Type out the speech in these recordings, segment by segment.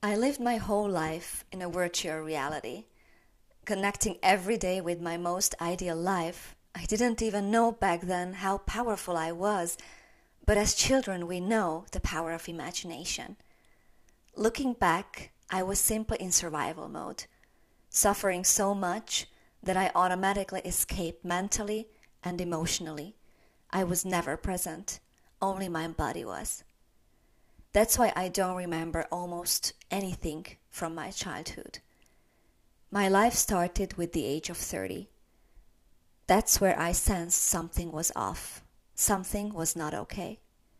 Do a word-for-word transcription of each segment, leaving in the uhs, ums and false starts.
I lived my whole life in a virtual reality, connecting every day with my most ideal life. I didn't even know back then how powerful I was, but as children we know the power of imagination. Looking back, I was simply in survival mode, suffering so much that I automatically escaped mentally and emotionally. I was never present, only my body was. That's why I don't remember almost anything from my childhood. My life started with the age of thirty. That's where I sensed something was off. Something was not okay.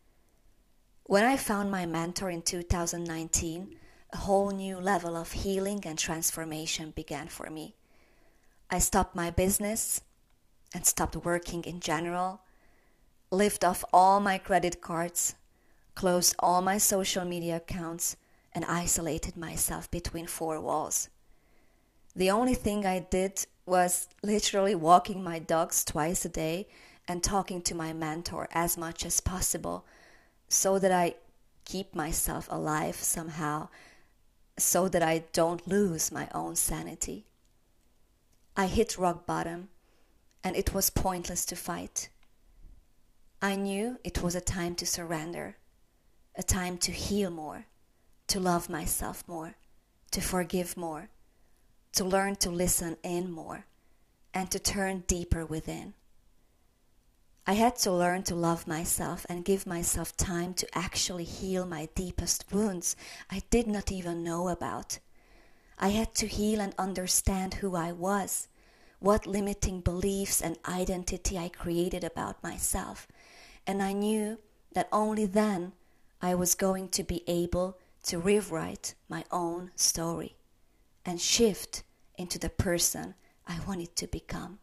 When I found my mentor in two thousand nineteen, a whole new level of healing and transformation began for me. I stopped my business and stopped working in general, lived off all my credit cards, closed all my social media accounts, and isolated myself between four walls. The only thing I did was literally walking my dogs twice a day and talking to my mentor as much as possible so that I keep myself alive somehow, so that I don't lose my own sanity. I hit rock bottom, and it was pointless to fight. I knew it was a time to surrender, a time to heal more, to love myself more, to forgive more, to learn to listen in more, and to turn deeper within. I had to learn to love myself and give myself time to actually heal my deepest wounds I did not even know about. I had to heal and understand who I was, what limiting beliefs and identity I created about myself, and I knew that only then I was going to be able to rewrite my own story and shift into the person I wanted to become.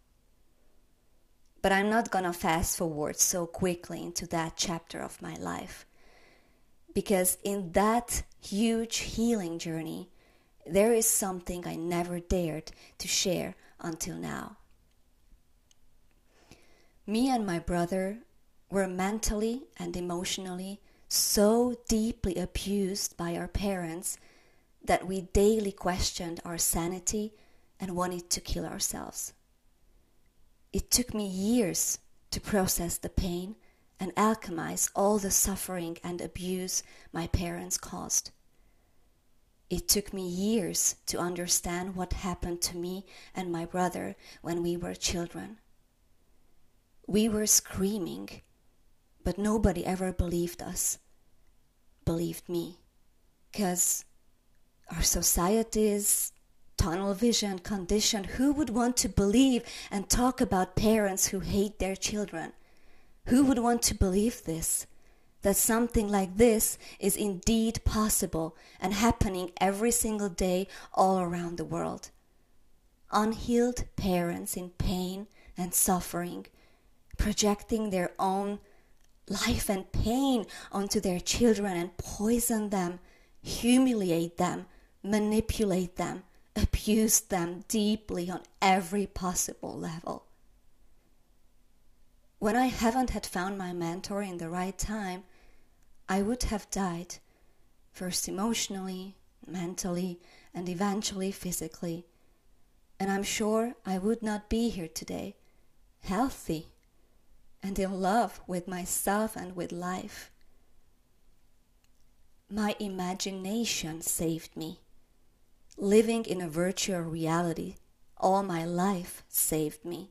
But I'm not gonna fast forward so quickly into that chapter of my life, because in that huge healing journey, there is something I never dared to share until now. Me and my brother were mentally and emotionally so deeply abused by our parents that we daily questioned our sanity and wanted to kill ourselves. It took me years to process the pain and alchemize all the suffering and abuse my parents caused. It took me years to understand what happened to me and my brother when we were children. We were screaming, but nobody ever believed us, believed me, because our society is tunnel vision conditioned. Who would want to believe and talk about parents who hate their children? Who would want to believe this? That something like this is indeed possible and happening every single day all around the world. Unhealed parents in pain and suffering, projecting their own life and pain onto their children and poison them, humiliate them, manipulate them, abuse them deeply on every possible level. When I haven't had found my mentor in the right time, I would have died, first emotionally, mentally, and eventually physically. And I'm sure I would not be here today, healthy and in love with myself and with life. My imagination saved me. Living in a virtual reality all my life saved me.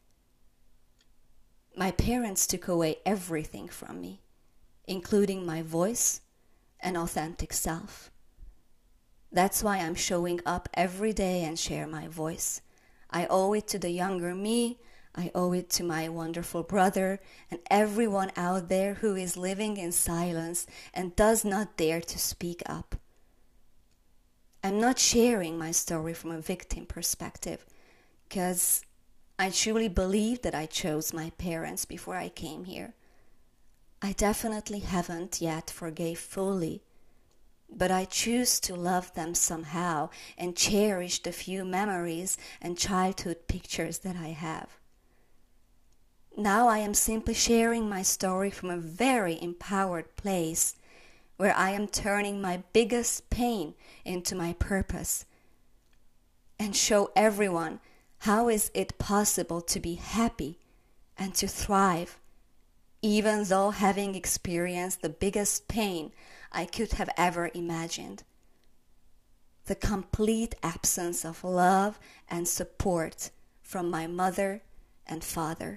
My parents took away everything from me, including my voice and authentic self. That's why I'm showing up every day and share my voice. I owe it to the younger me, I owe it to my wonderful brother and everyone out there who is living in silence and does not dare to speak up. I'm not sharing my story from a victim perspective, because I truly believe that I chose my parents before I came here. I definitely haven't yet forgave fully, but I choose to love them somehow and cherish the few memories and childhood pictures that I have. Now I am simply sharing my story from a very empowered place, where I am turning my biggest pain into my purpose, and show everyone how is it possible to be happy and to thrive, even though having experienced the biggest pain I could have ever imagined. The complete absence of love and support from my mother and father.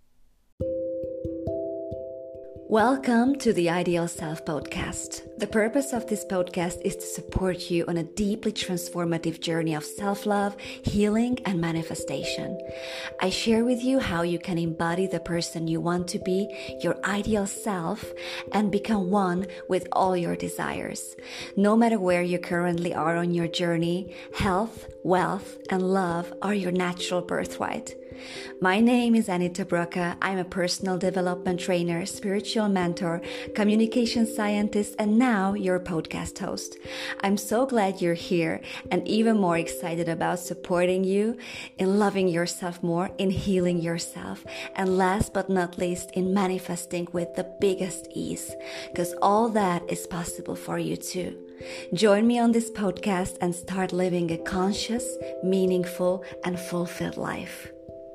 Welcome to the Ideal Self podcast. The purpose of this podcast is to support you on a deeply transformative journey of self-love, healing, and manifestation. I share with you how you can embody the person you want to be, your ideal self, and become one with all your desires. No matter where you currently are on your journey, health, wealth, and love are your natural birthright. My name is Anita Broca. I'm a personal development trainer, spiritual mentor, communication scientist, and now your podcast host. I'm so glad you're here and even more excited about supporting you in loving yourself more, in healing yourself, and last but not least, in manifesting with the biggest ease, because all that is possible for you too. Join me on this podcast and start living a conscious, meaningful, and fulfilled life.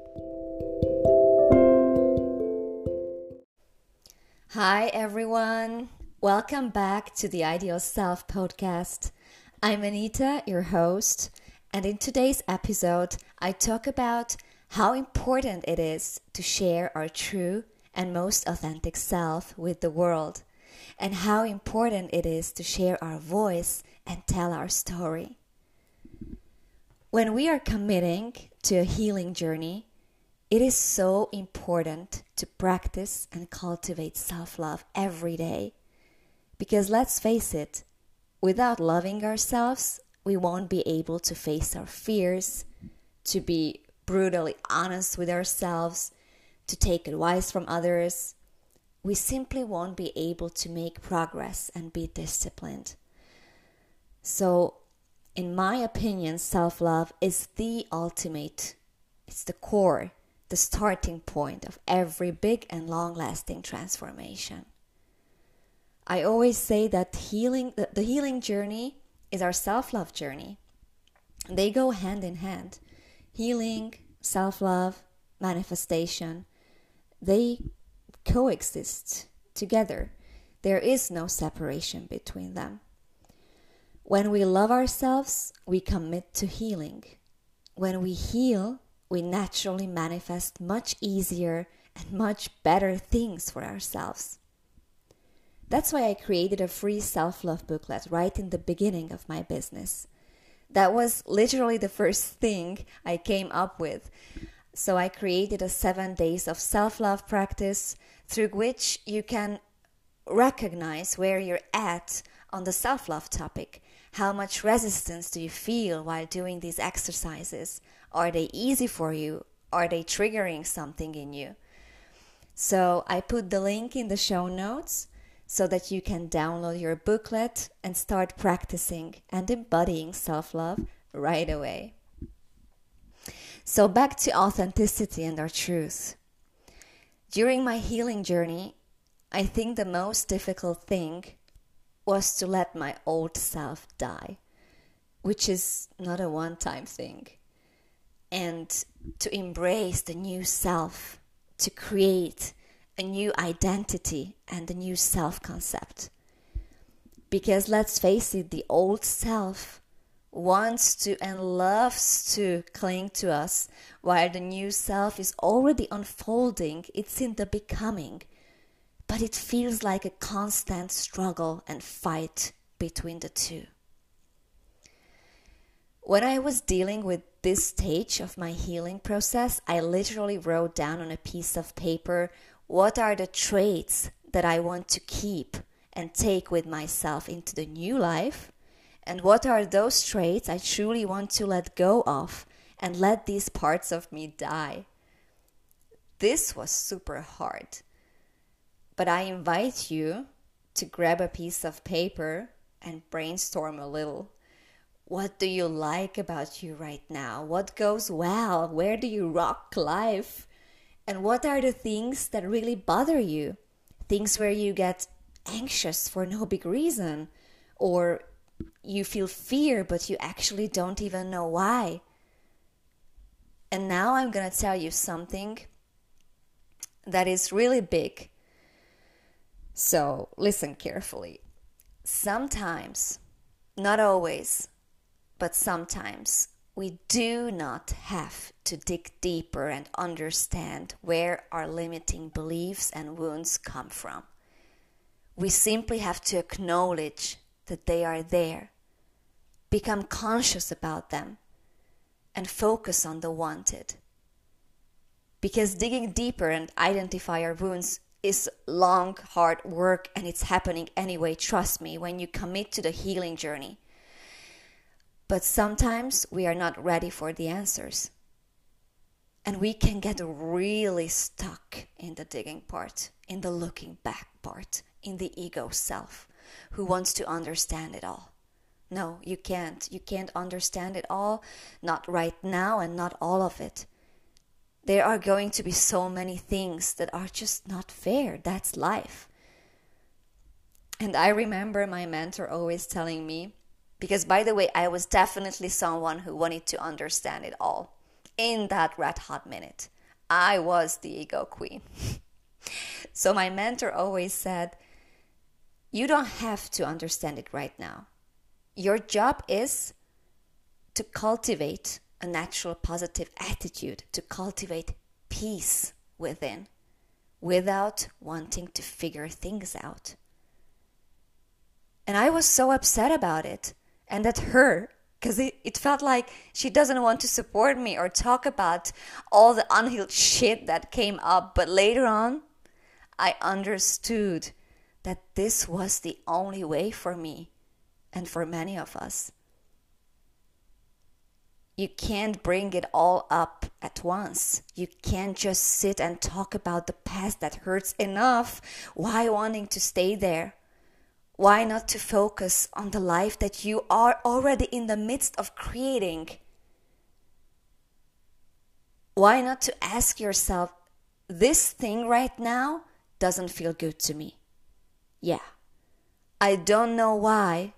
Hi everyone, welcome back to the Ideal Self podcast. I'm Anita, your host, and in today's episode, I talk about how important it is to share our true and most authentic self with the world, and how important it is to share our voice and tell our story. When we are committing to a healing journey, it is so important to practice and cultivate self-love every day. Because let's face it, without loving ourselves, we won't be able to face our fears, to be brutally honest with ourselves, to take advice from others. We simply won't be able to make progress and be disciplined. So, in my opinion, self-love is the ultimate, it's the core, the starting point of every big and long-lasting transformation. I always say that healing, the, the healing journey is our self-love journey. They go hand in hand. Healing, self-love, manifestation, they coexist together. There is no separation between them. When we love ourselves, we commit to healing. When we heal, we naturally manifest much easier and much better things for ourselves. That's why I created a free self-love booklet right in the beginning of my business. That was literally the first thing I came up with. So I created a seven days of self-love practice through which you can recognize where you're at on the self-love topic. How much resistance do you feel while doing these exercises? Are they easy for you? Are they triggering something in you? So I put the link in the show notes so that you can download your booklet and start practicing and embodying self-love right away. So back to authenticity and our truth. During my healing journey, I think the most difficult thing was to let my old self die, which is not a one-time thing. And to embrace the new self, to create a new identity and a new self-concept. Because let's face it, the old self wants to and loves to cling to us, while the new self is already unfolding, it's in the becoming. But it feels like a constant struggle and fight between the two. When I was dealing with this stage of my healing process, I literally wrote down on a piece of paper what are the traits that I want to keep and take with myself into the new life, and what are those traits I truly want to let go of and let these parts of me die. This was super hard. But I invite you to grab a piece of paper and brainstorm a little. What do you like about you right now? What goes well? Where do you rock life? And what are the things that really bother you? Things where you get anxious for no big reason, or you feel fear but you actually don't even know why. And now I'm going to tell you something that is really big. So listen carefully. Sometimes, not always, but sometimes we do not have to dig deeper and understand where our limiting beliefs and wounds come from. We simply have to acknowledge that they are there, become conscious about them, and focus on the wanted. Because digging deeper and identify our wounds is long, hard work, and it's happening anyway, trust me, when you commit to the healing journey. But sometimes we are not ready for the answers. And we can get really stuck in the digging part, in the looking back part, in the ego self, who wants to understand it all. No, you can't. You can't understand it all, not right now, and not all of it. There are going to be so many things that are just not fair. That's life. And I remember my mentor always telling me, because by the way, I was definitely someone who wanted to understand it all. In that red hot minute, I was the ego queen. So my mentor always said, you don't have to understand it right now. Your job is to cultivate a natural positive attitude, to cultivate peace within, without wanting to figure things out. And I was so upset about it, and at her, because it, it felt like she doesn't want to support me or talk about all the unhealed shit that came up. But later on, I understood that this was the only way for me and for many of us. You can't bring it all up at once. You can't just sit and talk about the past that hurts enough. Why wanting to stay there? Why not to focus on the life that you are already in the midst of creating? Why not to ask yourself, this thing right now doesn't feel good to me. Yeah, I don't know why,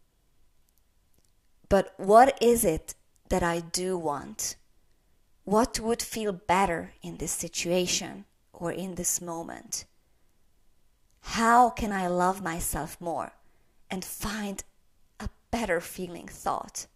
but what is it that I do want? What would feel better in this situation or in this moment? How can I love myself more and find a better feeling thought?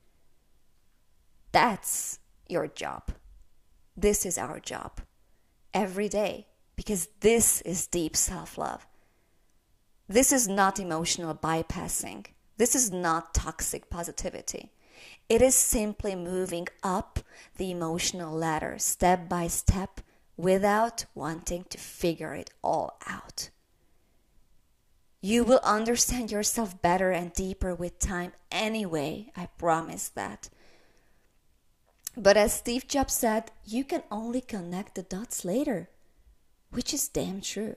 That's your job. This is our job every day, because this is deep self-love. This is not emotional bypassing. This is not toxic positivity. It is simply moving up the emotional ladder step by step without wanting to figure it all out. You will understand yourself better and deeper with time anyway, I promise that. But as Steve Jobs said, you can only connect the dots later, which is damn true.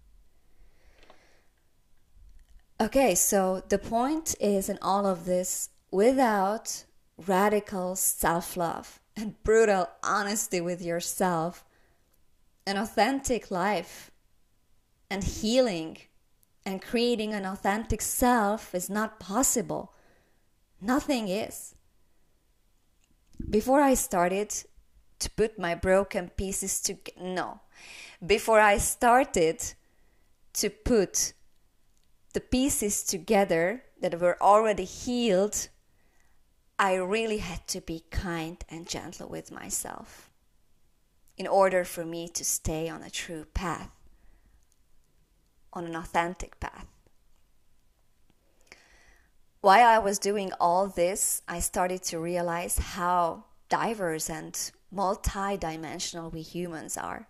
Okay, so the point is in all of this, without radical self-love and brutal honesty with yourself, an authentic life and healing and creating an authentic self is not possible. Nothing is. Before I started to put my broken pieces together, no. Before I started to put the pieces together that were already healed, I really had to be kind and gentle with myself in order for me to stay on a true path, on an authentic path. While I was doing all this, I started to realize how diverse and multi-dimensional we humans are.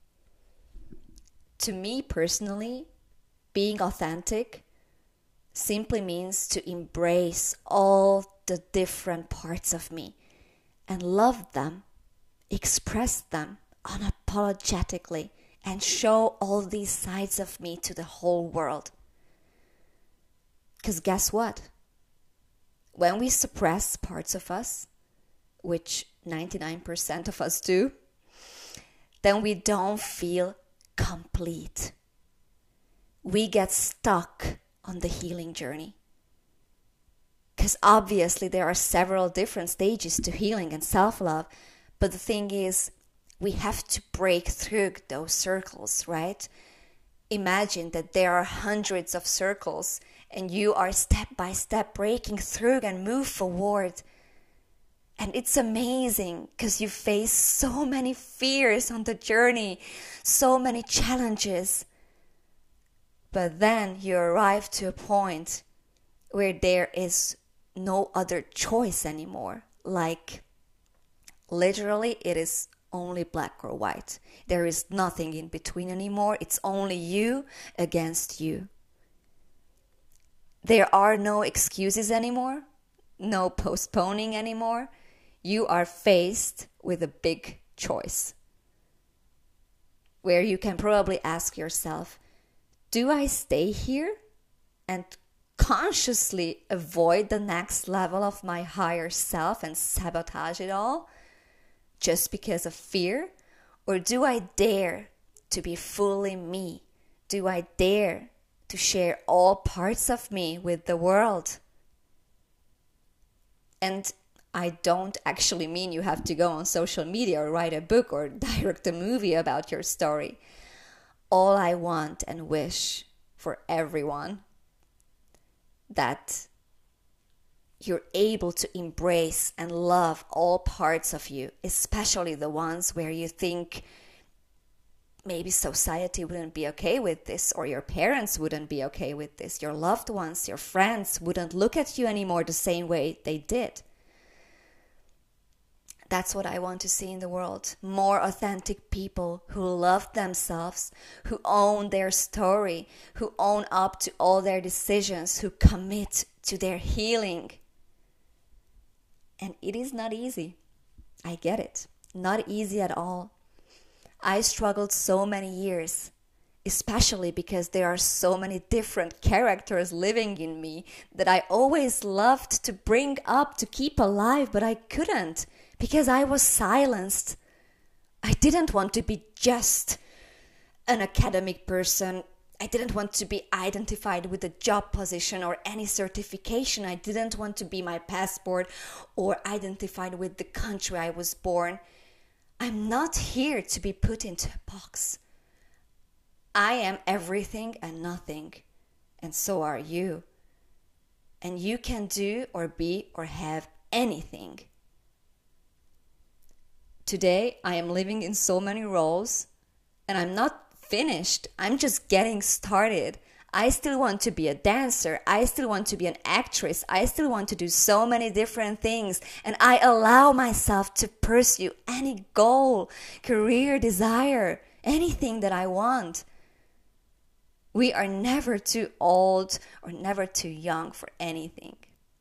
To me personally, being authentic simply means to embrace all the different parts of me and love them, express them unapologetically, and show all these sides of me to the whole world. Because guess what? When we suppress parts of us, which ninety-nine percent of us do, then we don't feel complete. we get stuck on the healing journey. Because obviously there are several different stages to healing and self-love, but the thing is, we have to break through those circles, right? Imagine that there are hundreds of circles and you are step by step breaking through and move forward. And it's amazing because you face so many fears on the journey, so many challenges. But then you arrive to a point where there is no other choice anymore. Like, literally, it is only black or white. There is nothing in between anymore. It's only you against you. There are no excuses anymore, no postponing anymore. You are faced with a big choice where you can probably ask yourself, do I stay here and consciously avoid the next level of my higher self and sabotage it all just because of fear? Or do I dare to be fully me? Do I dare to share all parts of me with the world? And I don't actually mean you have to go on social media or write a book or direct a movie about your story. All I want and wish for everyone that you're able to embrace and love all parts of you, especially the ones where you think maybe society wouldn't be okay with this, or your parents wouldn't be okay with this, your loved ones, your friends wouldn't look at you anymore the same way they did. That's what I want to see in the world. More authentic people who love themselves, who own their story, who own up to all their decisions, who commit to their healing. And it is not easy. I get it. Not easy at all. I struggled so many years, especially because there are so many different characters living in me that I always loved to bring up, to keep alive, but I couldn't. Because I was silenced. I didn't want to be just an academic person. I didn't want to be identified with a job position or any certification. I didn't want to be my passport or identified with the country I was born. I'm not here to be put into a box. I am everything and nothing. And so are you. And you can do or be or have anything. Today, I am living in so many roles, and I'm not finished. I'm just getting started. I still want to be a dancer. I still want to be an actress. I still want to do so many different things, and I allow myself to pursue any goal, career, desire, anything that I want. We are never too old or never too young for anything.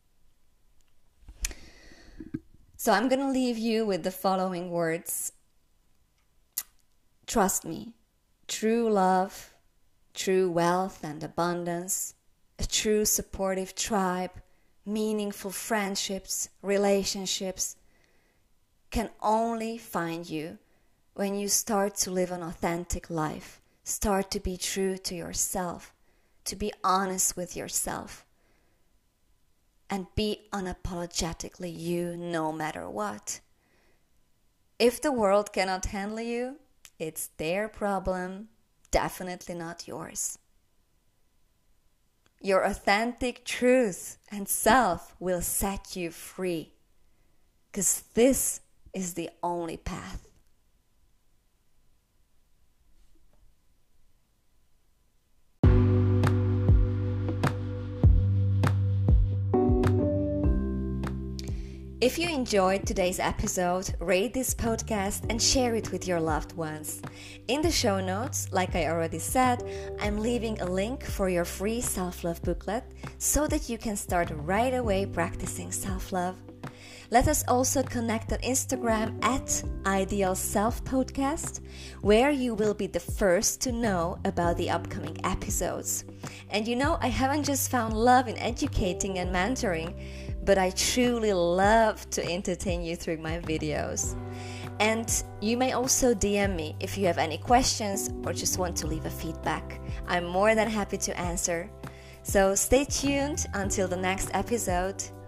So I'm going to leave you with the following words. Trust me, true love, true wealth and abundance, a true supportive tribe, meaningful friendships, relationships can only find you when you start to live an authentic life, start to be true to yourself, to be honest with yourself. And be unapologetically you no matter what. If the world cannot handle you, it's their problem, definitely not yours. Your authentic truth and self will set you free, because this is the only path. If you enjoyed today's episode, rate this podcast and share it with your loved ones. In the show notes, like I already said, I'm leaving a link for your free self-love booklet so that you can start right away practicing self-love. Let us also connect on Instagram at Ideal Self Podcast, where you will be the first to know about the upcoming episodes. And you know, I haven't just found love in educating and mentoring, but I truly love to entertain you through my videos. And you may also D M me if you have any questions or just want to leave a feedback. I'm more than happy to answer. So stay tuned until the next episode.